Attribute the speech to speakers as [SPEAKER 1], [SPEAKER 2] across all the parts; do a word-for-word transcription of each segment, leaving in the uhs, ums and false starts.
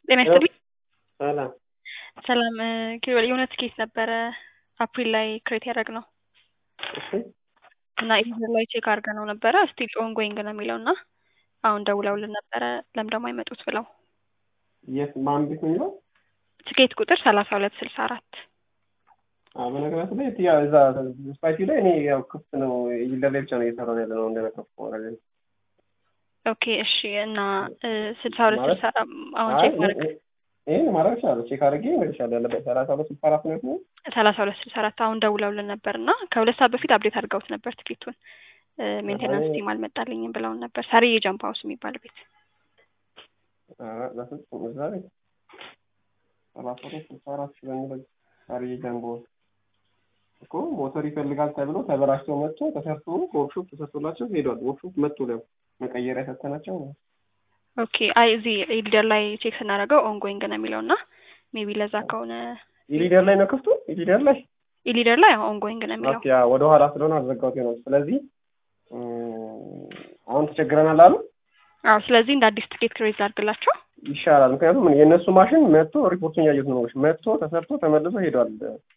[SPEAKER 1] ጤና ይስጥልኝ።
[SPEAKER 2] ሰላም
[SPEAKER 1] ሰላም ኪሩቤል የሆነ ትኬት ነበረ አፕሪል ላይ ክሬት ያደረግነው
[SPEAKER 2] እሺ
[SPEAKER 1] እና ኢቨር ላይ ቼክ አድርገነው ነበረ ስቲል ኦንጎይንግ ነው የሚለው እና አሁን ደውለውልን ነበረ ለምን ደግሞ አይመጡት ብለው
[SPEAKER 2] የት ማን ቤት ነው የሚለው
[SPEAKER 1] ትኬት ቁጥር ሰላሳ ሁለት ስልሳ አራት
[SPEAKER 2] አዎ በነገራችን ላይ ያ እዛ ስፓይሲ ላይ እኔ ያው ክፍት ነው ኢለር ላይ ብቻ ነው እየሰራሁ ያለ ነው እንደነከፍኩ ማለት ነው።
[SPEAKER 1] ኦኬ እሺ እና ስልሳ ሁለት ስልሳ አሁን ቼክ ማድረግ
[SPEAKER 2] ይሄን ማድረግ ይችላል ቼክ አድርጌ መልሻለሁ ያለበት ሰላሳ ሁለት ስልሳ አራት ነው
[SPEAKER 1] ሰላሳ ሁለት ስልሳ አራት አሁን ደውለውልን ነበርና ከሁለት ሰዓት በፊት አፕዴት አድርገውት ነበር ትኬቱን ሜንቴናንስ ቲም አልመጣልኝም ብለውን ነበር ሳሪዬ ጃምፕ ሃውስ የሚባል ቤት
[SPEAKER 2] አራ ለፍጹም ዛሬ ሰላሳ ሁለት ስልሳ አራት ስለሚለው ሳሪዬ ጃምፕ ሃውስ እኮ ሞተር ይፈልጋል ተብሎ ተበራሽቶ መጥቶ ተሰርቶ ወርክሾፕ ተሰርቶላቸው ሄዷል። ወርክሾፕ መጥቶ ነው መቀየሪያ ሰተናቸው ነው።
[SPEAKER 1] ኦኬ አይ እዚህ ኢሊደር ላይ ቼክ ስናደርገው ኦንጎይንግ ነው የሚለውና ሜቢ ለዛ ከሆነ
[SPEAKER 2] ኢሊደር ላይ ነው ክፍቱ ኢሊደር ላይ
[SPEAKER 1] ኢሊደር ላይ ኦንጎይንግ ነው የሚለው
[SPEAKER 2] ያ ወደ ኋላ ስለሆነ አዘጋውት ነው። ስለዚህ አሁን ተቸግረናል አሉ።
[SPEAKER 1] አዎ ስለዚህ እንደ አዲስ ትኬት ክሬት አድርግላቸው
[SPEAKER 2] ይሻላል። ምክንያቱም የነሱ ማሽን መጥቶ ሪፖርቱን ያዩት ነው መጥቶ ተሰርቶ ተመልሶ ሄዷል።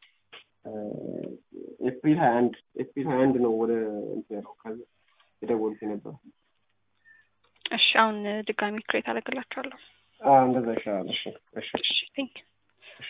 [SPEAKER 2] ኤፕሪል ሃያ አንድ ኤፕሪል ሃያ አንድ ነው ወደ እንትን ያለው ካለ የደወሉት ነበር።
[SPEAKER 1] እሺ አሁን ድጋሚ ክሬት አደርግላቸዋለሁ።
[SPEAKER 2] አዎ እንደዛ ይሻላል። እሺ እሺ
[SPEAKER 1] ቴንክ